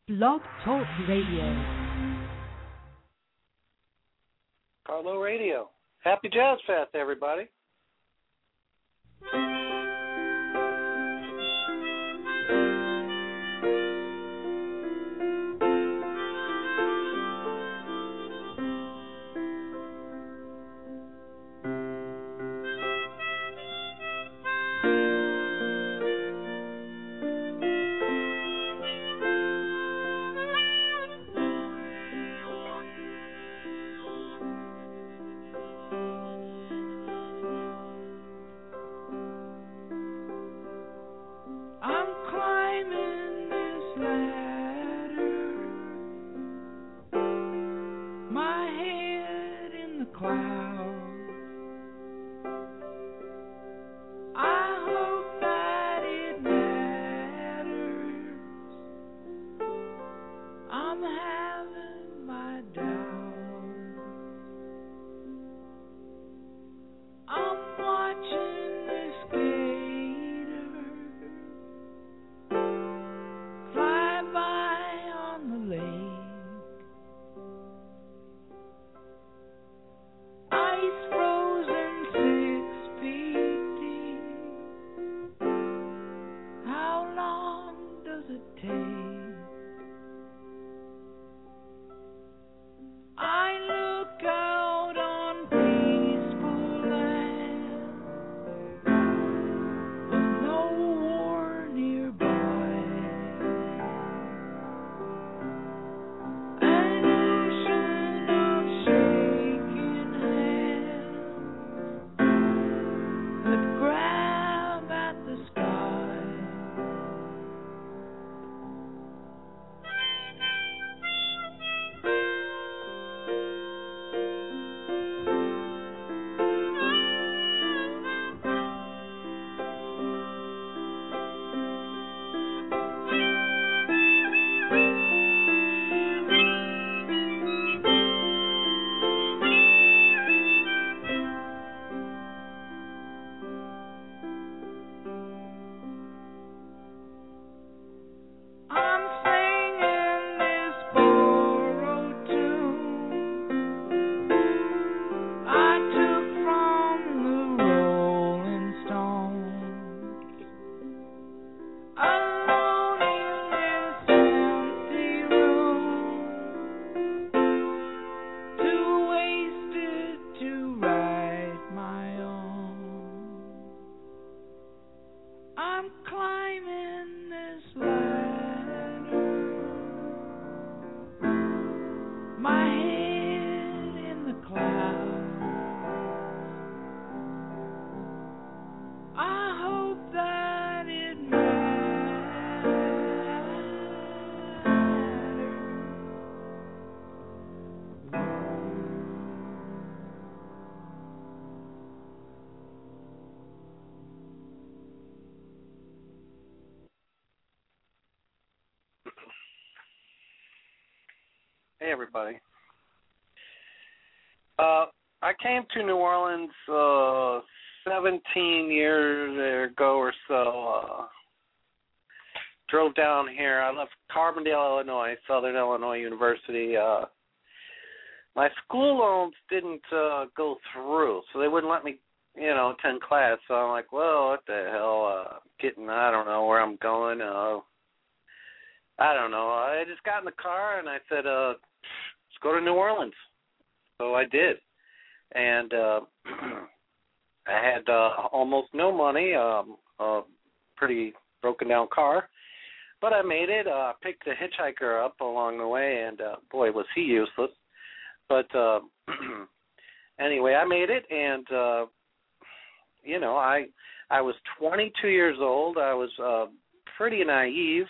Blog Talk Radio. Carlo Radio. Happy Jazz Fest, everybody. Hey, everybody. I came to New Orleans 17 years ago or so. Drove down here. I left Carbondale, Illinois, Southern Illinois University. My school loans didn't go through, so they wouldn't let me, attend class. So I'm like, well, what the hell? I don't know where I'm going. I don't know. I just got in the car and I said, let's go to New Orleans. So I did. And I had almost no money, pretty broken down car. But I made it. Picked a hitchhiker up along the way, and boy, was he useless. But anyway, I made it, and, I was 22 years old. I was pretty naive,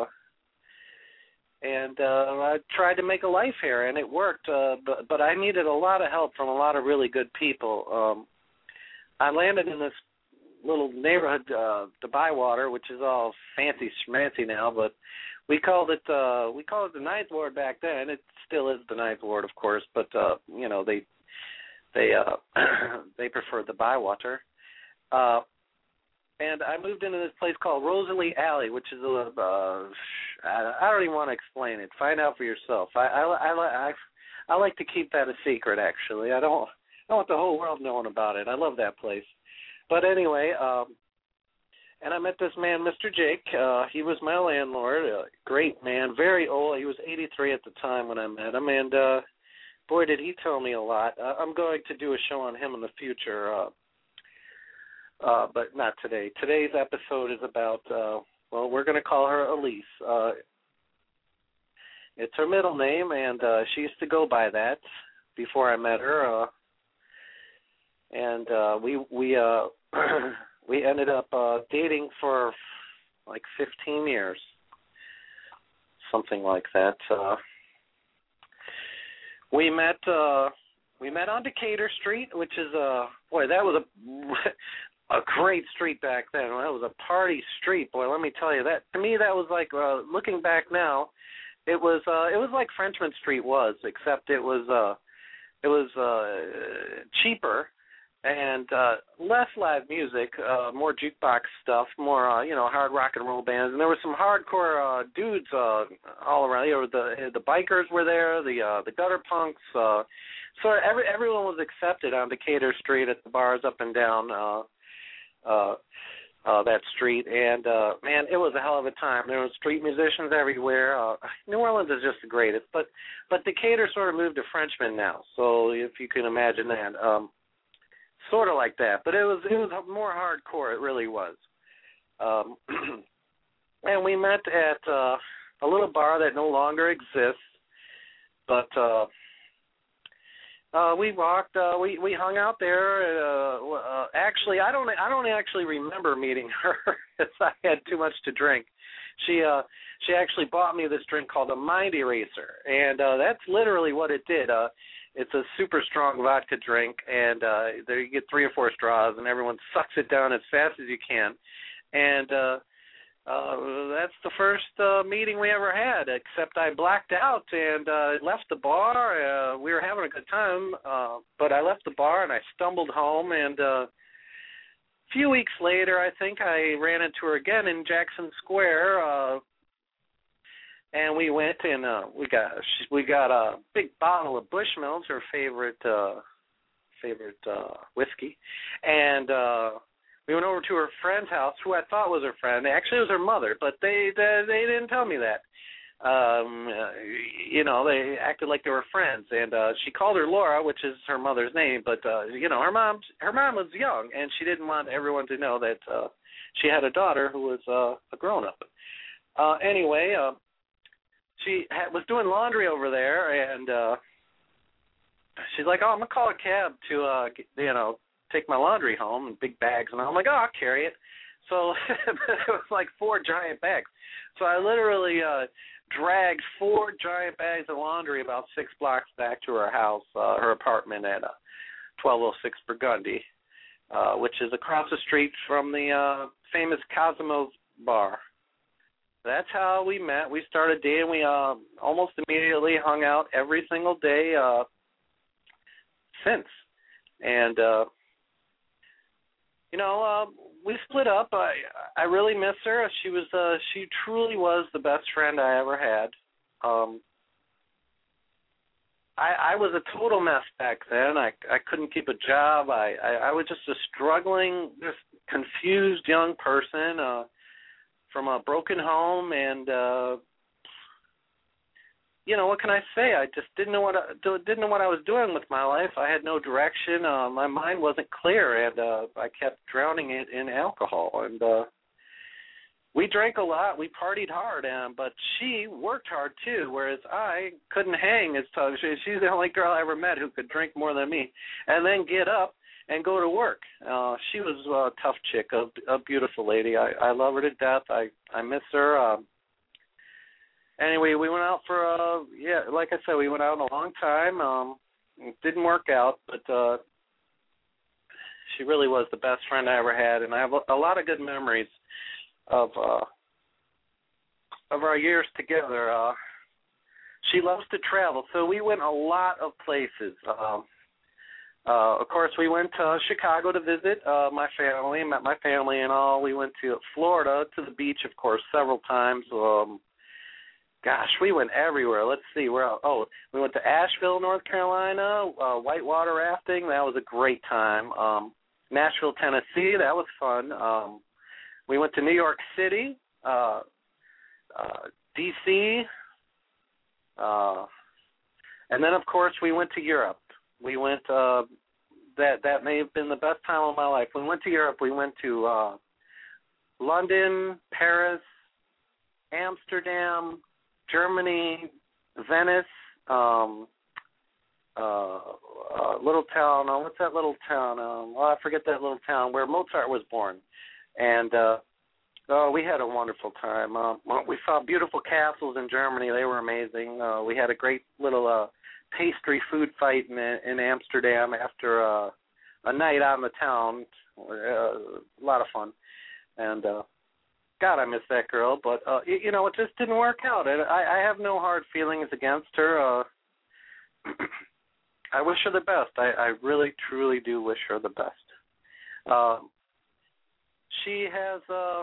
and I tried to make a life here, and it worked. But I needed a lot of help from a lot of really good people. I landed in this little neighborhood, the Bywater, which is all fancy schmancy now, but we called it the Ninth Ward back then. It still is the Ninth Ward, of course, but they they preferred the Bywater. And I moved into this place called Rosalie Alley, which is I don't even want to explain it. Find out for yourself. I like to keep that a secret. Actually, I don't want the whole world knowing about it. I love that place. But anyway, and I met this man, Mr. Jake. He was my landlord. A great man, very old. He was 83 at the time when I met him, and boy, did he tell me a lot. I'm going to do a show on him in the future, but not today. Today's episode is about, well, we're going to call her Elise. It's her middle name, and she used to go by that before I met her. And we ended up dating for like 15 years, something like that. We met on Decatur Street, which is boy, that was a great street back then. That was a party street, boy. Let me tell you that. To me, that was like looking back now, it was like Frenchman Street was, except it was cheaper and less live music, more jukebox stuff, more hard rock and roll bands, and there were some hardcore dudes all around. The bikers were there, the gutter punks. So everyone was accepted on Decatur Street at the bars up and down that street, and man, it was a hell of a time. There were street musicians everywhere. New Orleans is just the greatest, but Decatur sort of moved to Frenchman now, so if you can imagine that. Sort of like that, but it was more hardcore. It really was. And we met at a little bar that no longer exists, but we walked. We hung out there. Actually, I don't actually remember meeting her because I had too much to drink. She actually bought me this drink called a Mind Eraser, and that's literally what it did. It's a super strong vodka drink, and there you get 3 or 4 straws, and everyone sucks it down as fast as you can. And that's the first meeting we ever had, except I blacked out and left the bar. We were having a good time, but I left the bar and I stumbled home, and a few weeks later, I think I ran into her again in Jackson Square, and we went and we got a big bottle of Bushmills, her favorite whiskey, and we went over to her friend's house, who I thought was her friend. Actually, it was her mother, but they didn't tell me that. They acted like they were friends, and she called her Laura, which is her mother's name, but her mom was young, and she didn't want everyone to know that she had a daughter who was a grown-up. Anyway. She was doing laundry over there, and she's like, "Oh, I'm gonna call a cab to, take my laundry home in big bags." And I'm like, "Oh, I'll carry it." So it was like 4 giant bags. So I literally dragged 4 giant bags of laundry about 6 blocks back to her house, her apartment at 1206 Burgundy, which is across the street from the famous Cosimo's bar. That's how we met. We started dating. We almost immediately hung out every single day since. And, we split up. I really miss her. She truly was the best friend I ever had. I was a total mess back then. I couldn't keep a job. I was just a struggling, just confused young person from a broken home, and what can I say? I just didn't know what I was doing with my life. I had no direction. My mind wasn't clear, and I kept drowning it in alcohol. And we drank a lot. We partied hard, but she worked hard too. Whereas I couldn't hang as tough. She's the only girl I ever met who could drink more than me, and then get up and go to work. She was a tough chick, a beautiful lady. I love her to death. I miss her. Anyway, we went out for, like I said, we went out a long time. It didn't work out, but she really was the best friend I ever had, and I have a lot of good memories of our years together. She loves to travel, so we went a lot of places. Of course, we went to Chicago to visit my family, met my family and all. We went to Florida, to the beach, of course, several times. Gosh, we went everywhere. Let's see. We went to Asheville, North Carolina, whitewater rafting. That was a great time. Nashville, Tennessee. That was fun. We went to New York City, D.C., and then, of course, we went to Europe. We went, that may have been the best time of my life. We went to Europe. We went to London, Paris, Amsterdam, Germany, Venice, little town. What's that little town? I forget that little town where Mozart was born. And we had a wonderful time. We saw beautiful castles in Germany. They were amazing. We had a great little pastry food fight in Amsterdam after a night out in the town. A lot of fun. And God, I miss that girl, but it just didn't work out. And I have no hard feelings against her. I wish her the best. I really, truly do wish her the best. She has.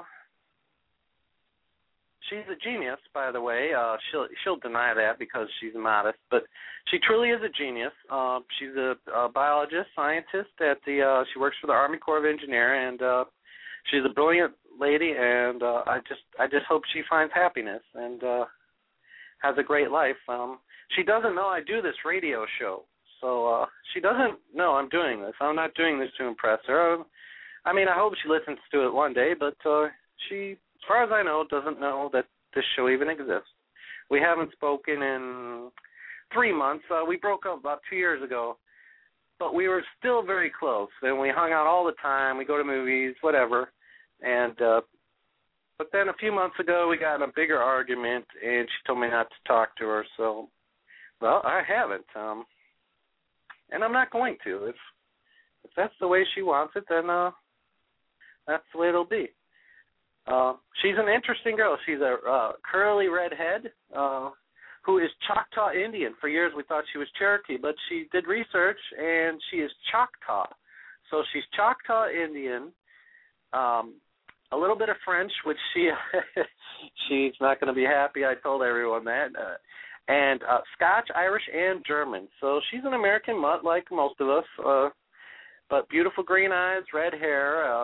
She's a genius, by the way. She'll deny that because she's modest, but she truly is a genius. She's a biologist, scientist at the. She works for the Army Corps of Engineers, and she's a brilliant lady. And I just hope she finds happiness and has a great life. She doesn't know I do this radio show, so she doesn't know I'm doing this. I'm not doing this to impress her. I mean, I hope she listens to it one day, but she, as far as I know, doesn't know that this show even exists. We haven't spoken in 3 months. We broke up about 2 years ago, but we were still very close, and we hung out all the time. We go to movies, whatever. And but then a few months ago, we got in a bigger argument, and she told me not to talk to her. So, well, I haven't, and I'm not going to. If that's the way she wants it, then that's the way it'll be. She's an interesting girl. She's a curly redhead who is Choctaw Indian. For years we thought she was Cherokee, but she did research, and she is Choctaw. So she's Choctaw Indian, a little bit of French, which she's not going to be happy. I told everyone that. And Scotch, Irish, and German. So she's an American mutt like most of us, but beautiful green eyes, red hair,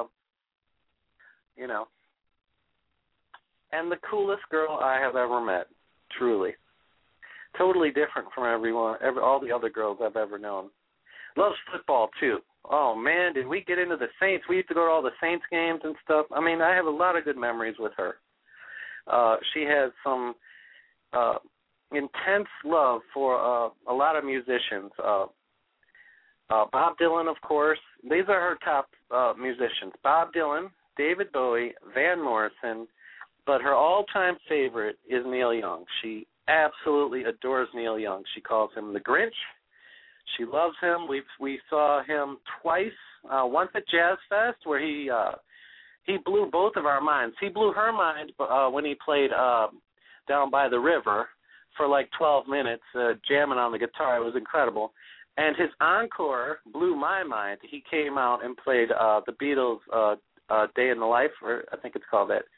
and the coolest girl I have ever met, truly. Totally different from all the other girls I've ever known. Loves football, too. Oh, man, did we get into the Saints? We used to go to all the Saints games and stuff. I mean, I have a lot of good memories with her. She has some intense love for a lot of musicians. Bob Dylan, of course. These are her top musicians. Bob Dylan, David Bowie, Van Morrison, but her all-time favorite is Neil Young. She absolutely adores Neil Young. She calls him the Grinch. She loves him. We saw him twice. Once at Jazz Fest, where he blew both of our minds. He blew her mind when he played down by the river for like 12 minutes, jamming on the guitar. It was incredible. And his encore blew my mind. He came out and played the Beatles' Day in the Life, or I think it's called that.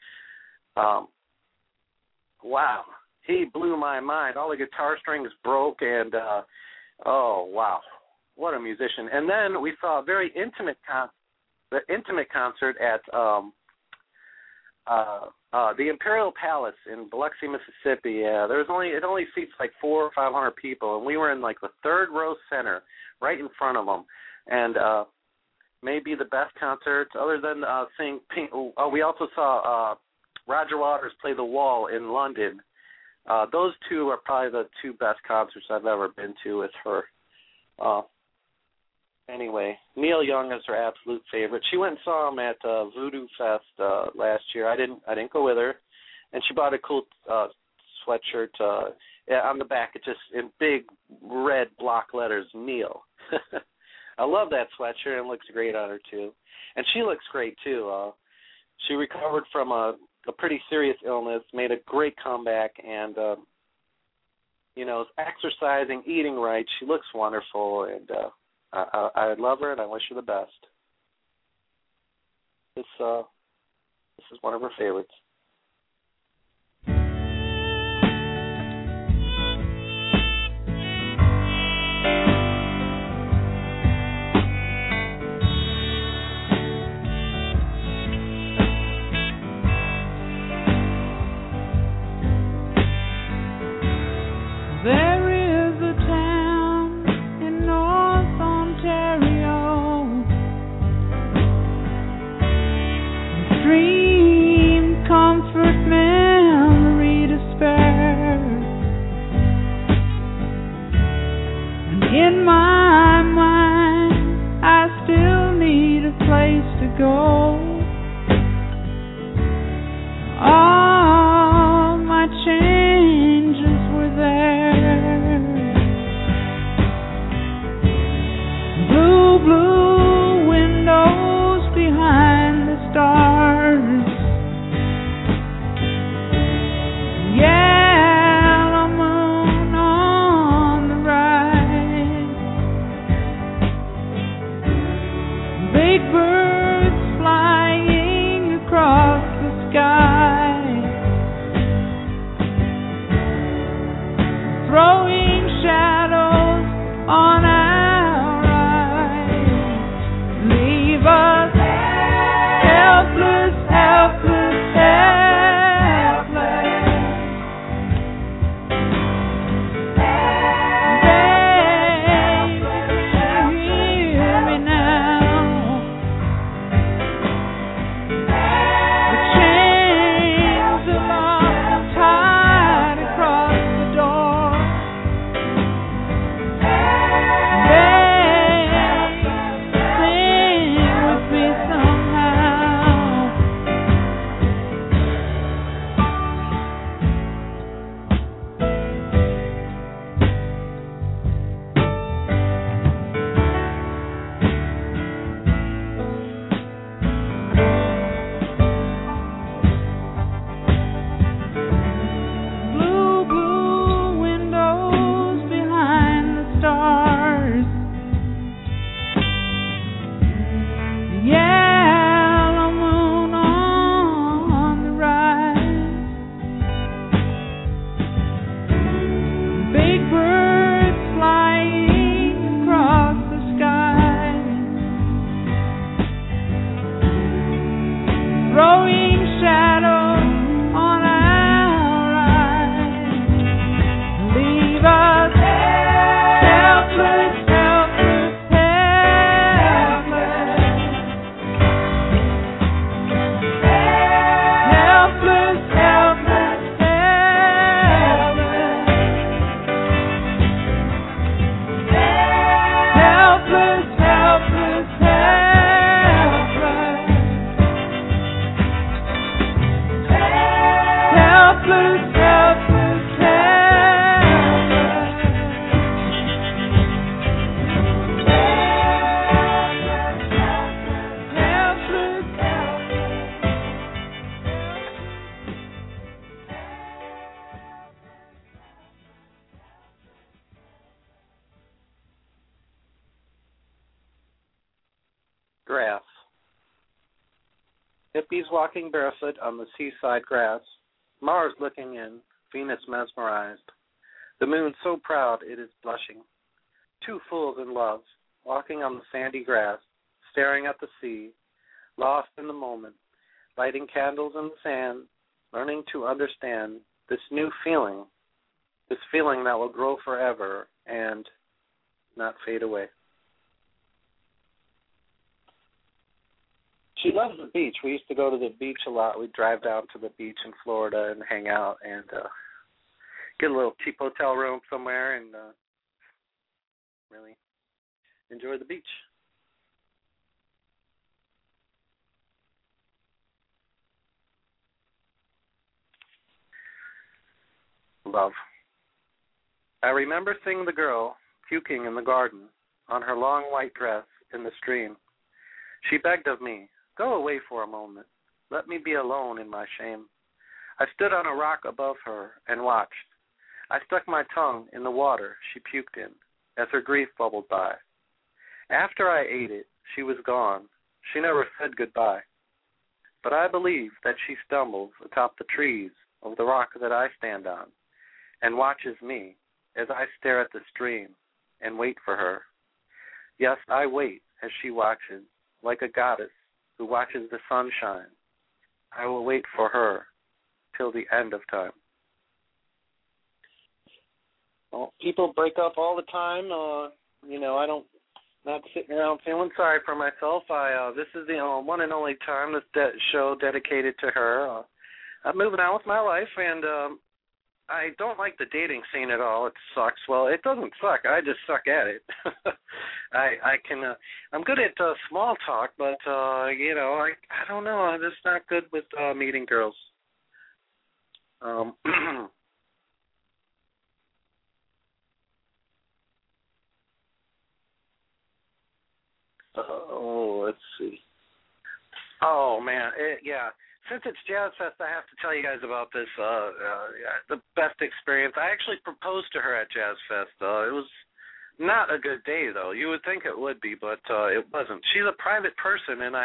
Wow. He blew my mind. All the guitar strings broke, and oh, wow. What a musician. And then we saw a very intimate concert at the Imperial Palace in Biloxi, Mississippi. It only seats like 400 or 500 people, and we were in like the third row center, right in front of them. And maybe the best concert, other than seeing Pink. We also saw Roger Waters play The Wall in London. Those two are probably the two best concerts I've ever been to with her. Anyway, Neil Young is her absolute favorite. She went and saw him at Voodoo Fest last year. I didn't go with her, and she bought a cool sweatshirt. On the back, it's just in big red block letters, Neil. I love that sweatshirt, and it looks great on her too. And she looks great too. She recovered from a pretty serious illness, made a great comeback, and exercising, eating right. She looks wonderful, and I love her, and I wish her the best. This is one of her favorites. Grass. Hippies walking barefoot on the seaside grass. Mars looking in, Venus mesmerized. The moon so proud it is blushing. Two fools in love, walking on the sandy grass, staring at the sea, lost in the moment, lighting candles in the sand, learning to understand this new feeling, this feeling that will grow forever and not fade away. She loves the beach. We used to go to the beach a lot. We'd drive down to the beach in Florida and hang out and get a little cheap hotel room somewhere and really enjoy the beach. Love. I remember seeing the girl puking in the garden on her long white dress in the stream. She begged of me, "Go away for a moment. Let me be alone in my shame." I stood on a rock above her and watched. I stuck my tongue in the water she puked in as her grief bubbled by. After I ate it, she was gone. She never said goodbye. But I believe that she stumbles atop the trees of the rock that I stand on and watches me as I stare at the stream and wait for her. Yes, I wait as she watches, like a goddess who watches the sun shine. I will wait for her till the end of time. Well, people break up all the time. I don't, not sitting around feeling sorry for myself. This is the one and only time this show dedicated to her. I'm moving on with my life, and I don't like the dating scene at all. It sucks. Well, it doesn't suck. I just suck at it. I'm good at small talk, but I don't know. I'm just not good with meeting girls. Let's see. Oh man, yeah. Since it's Jazz Fest, I have to tell you guys about this. The best experience. I actually proposed to her at Jazz Fest. It was not a good day, though. You would think it would be, but it wasn't. She's a private person, and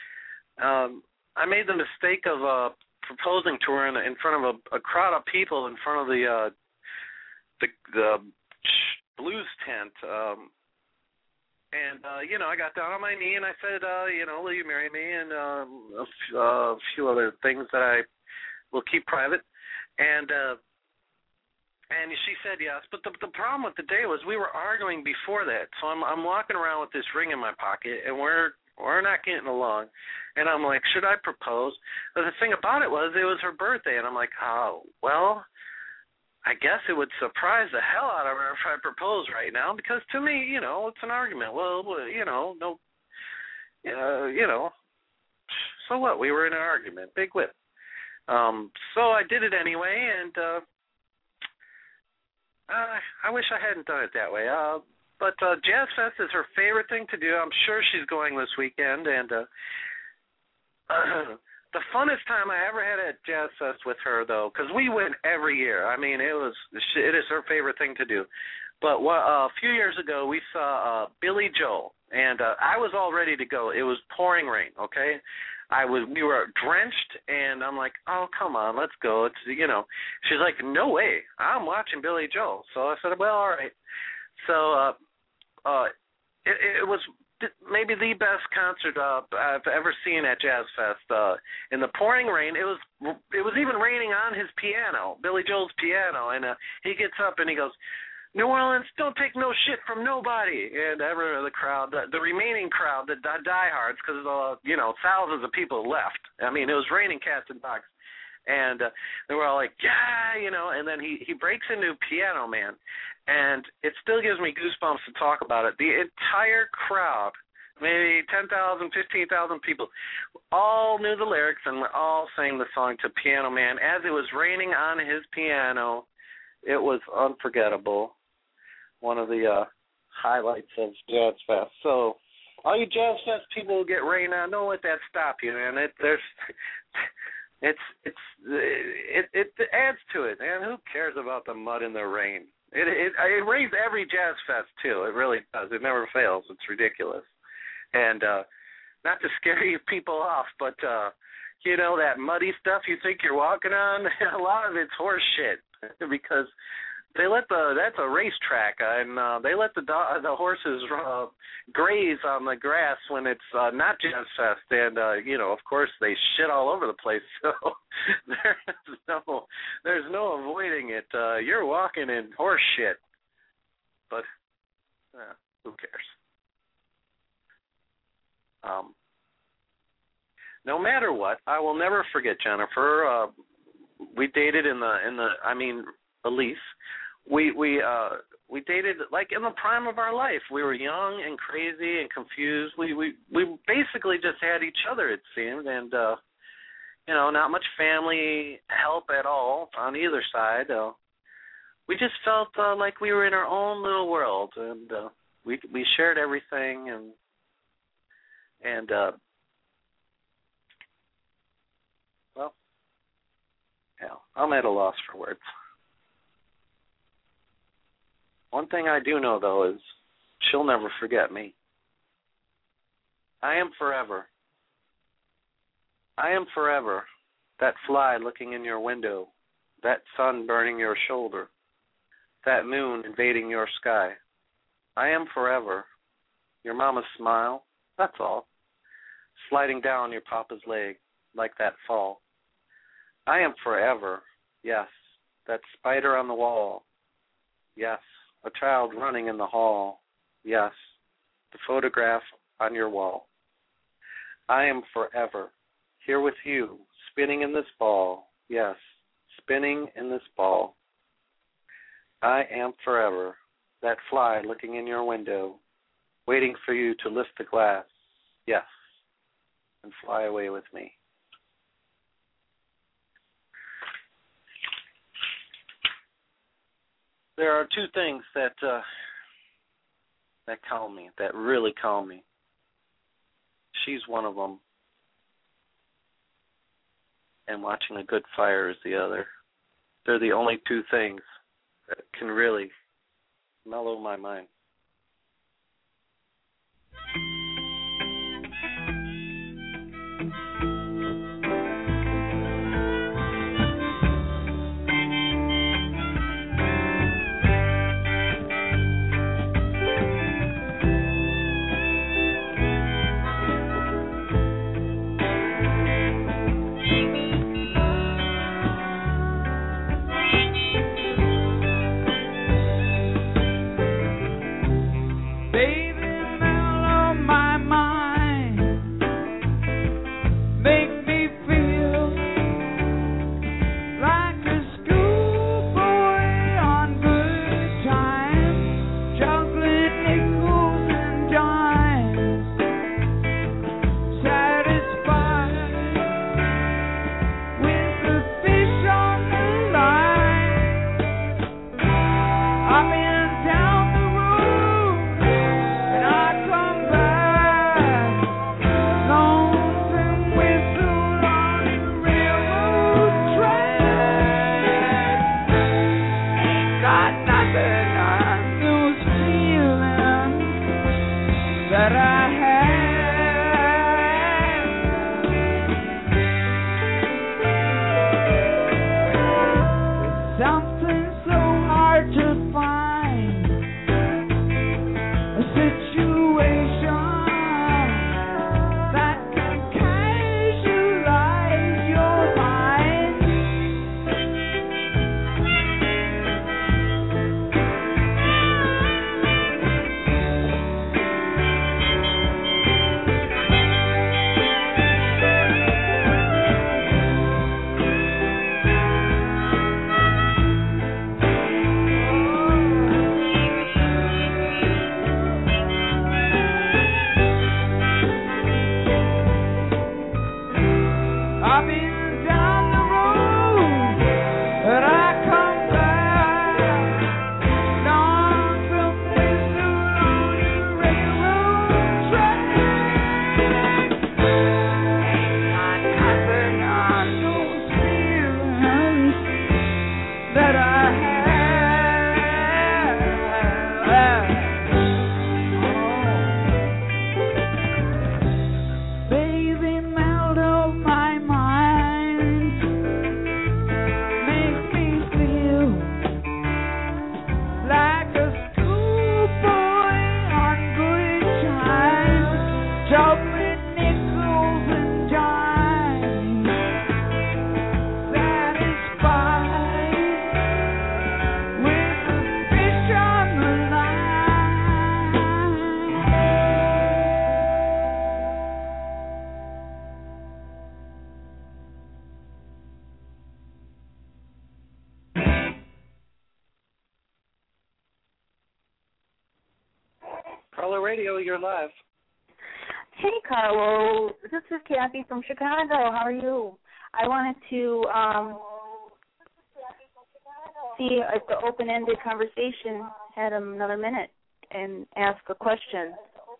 I made the mistake of proposing to her in front of a crowd of people in front of the blues tent. And I got down on my knee and I said, will you marry me? And a few other things that I will keep private. And she said yes. But the problem with the day was we were arguing before that. So I'm walking around with this ring in my pocket, and we're not getting along. And I'm like, should I propose? But the thing about it was her birthday, and I'm like, oh, well, I guess it would surprise the hell out of her if I propose right now, because to me, it's an argument. Well, no, so what? We were in an argument, big whip. So I did it anyway, and I wish I hadn't done it that way. But Jazz Fest is her favorite thing to do. I'm sure she's going this weekend, and the funnest time I ever had at Jazz Fest with her, though, because we went every year. I mean, it is her favorite thing to do. But a few years ago, we saw Billy Joel, and I was all ready to go. It was pouring rain, okay? We were drenched, and I'm like, oh, come on, let's go. She's like, no way, I'm watching Billy Joel. So I said, well, all right. So it was maybe the best concert I've ever seen at Jazz Fest. In the pouring rain, it was even raining on his piano, Billy Joel's piano, and he gets up and he goes, New Orleans, don't take no shit from nobody. And the crowd, the remaining crowd, the diehards, because thousands of people left. I mean, it was raining cats and dogs. And they were all like, yeah, and then he breaks into Piano Man. And it still gives me goosebumps to talk about it. The entire crowd, maybe 10,000, 15,000 people, all knew the lyrics and all sang the song to Piano Man. As it was raining on his piano, it was unforgettable. One of the highlights of Jazz Fest. So all you Jazz Fest people who get rain on, don't let that stop you, man. It adds to it, man. Who cares about the mud and the rain? It rains every Jazz Fest too. It really does. It never fails. It's ridiculous. And not to scare you people off, but you know, that muddy stuff you think you're walking on, a lot of it's horse shit because that's a racetrack, and they let the horses graze on the grass when it's not Jazz Fest, and you know, of course, they shit all over the place. So there's no avoiding it. You're walking in horse shit, but who cares? No matter what, I will never forget Jennifer. We dated Elise. We dated like in the prime of our life. We were young and crazy and confused. We basically just had each other, it seemed, and you know, not much family help at all on either side. We just felt like we were in our own little world, and we shared everything, and well, hell, I'm at a loss for words. One thing I do know, though, is she'll never forget me. I am forever. I am forever that fly looking in your window, that sun burning your shoulder, that moon invading your sky. I am forever your mama's smile, that's all, sliding down your papa's leg like that fall. I am forever, yes, that spider on the wall, yes, a child running in the hall, yes, the photograph on your wall. I am forever here with you, spinning in this ball, yes, spinning in this ball. I am forever that fly looking in your window, waiting for you to lift the glass, yes, and fly away with me. There are two things that calm me, that really calm me. She's one of them, and watching a good fire is the other. They're the only two things that can really mellow my mind. Carlo Radio, you're live. Hey, Carlo. This is Kathy from Chicago. How are you? I wanted to see if the open-ended conversation had another minute and ask a question.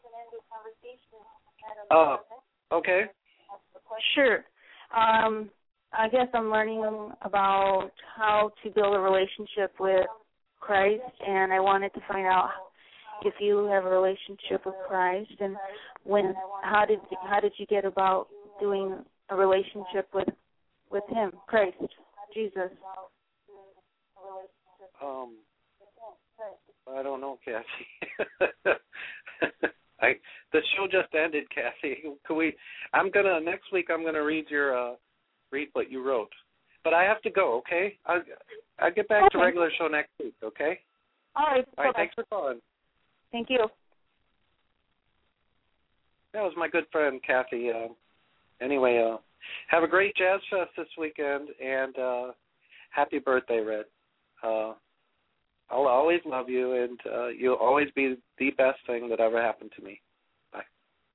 Okay. Sure. I guess I'm learning about how to build a relationship with Christ, and I wanted to find out if you have a relationship with Christ, and how did you get about doing a relationship with Him, Christ, Jesus? I don't know, Kathy. The show just ended, Kathy. Next week I'm gonna read what you wrote. But I have to go, okay? I'll get back to regular show next week, okay? All right. All right, thanks for calling. Thank you. That was my good friend, Kathy. Anyway, have a great Jazz Fest this weekend, and happy birthday, Red. I'll always love you, and you'll always be the best thing that ever happened to me.